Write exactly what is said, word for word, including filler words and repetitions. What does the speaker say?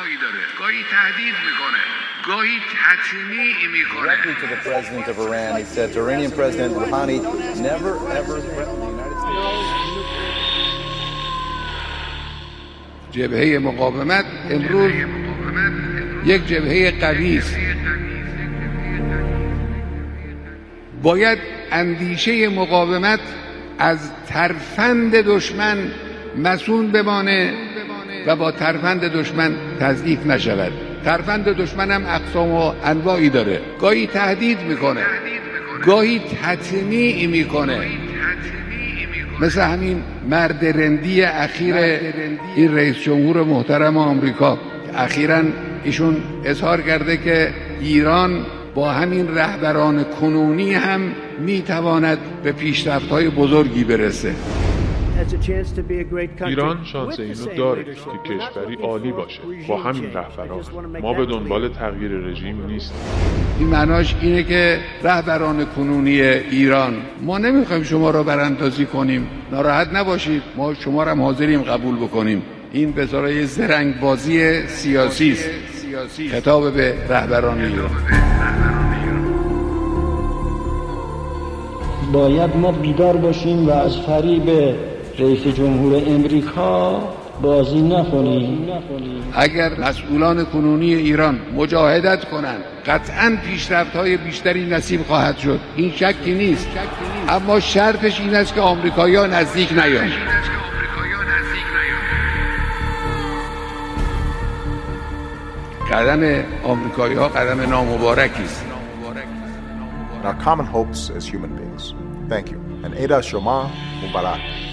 انواعی داره. گاهی تهدید میکنه، گاهی تطمیع میکنه. Directly to the president of Iran, he said to Iranian President Rouhani, never ever threaten the United States. جبهه مقاومت امروز یک جبهه قوی است. باید اندیشه مقاومت از ترفند دشمن مسئول بمانه و با ترفند دشمن تضعیف نشود. ترفند دشمن هم اقسام و انواعی داره. گاهی تهدید میکنه، گاهی تطمیع میکنه، مثل همین مرد رندی اخیر این رئیس جمهور محترم آمریکا. اخیراً ایشون اظهار کرده که ایران با همین رهبران کنونی هم میتواند به پیشرفت‌های بزرگی برسه. ایران شانس اینو داره که کشوری عالی باشه با همین رهبران. ما به دنبال تغییر رژیم نیستیم. این معناش اینه که رهبران کنونی ایران، ما نمیخوایم شما را براندازی کنیم، ناراحت نباشید، ما شما را هم حاضریم قبول بکنیم. این به صورت زرنگ بازی سیاسی است. خطاب به رهبران ایران. باید ما بیدار باشیم و از فریب رئیس جمهور امریکا بازی نکنیم. اگر مسئولان کنونی ایران مجاهدت کنند، قطعاً پیشرفت‌های بیشتری نصیب خواهد شد، این شکی نیست. اما شرطش این است که آمریکایی‌ها نزدیک نیایند. قدم آمریکایی‌ها قدم نامبارکی است. Our common hopes as human beings. Thank you. And Eid al-Shoma Mubarak.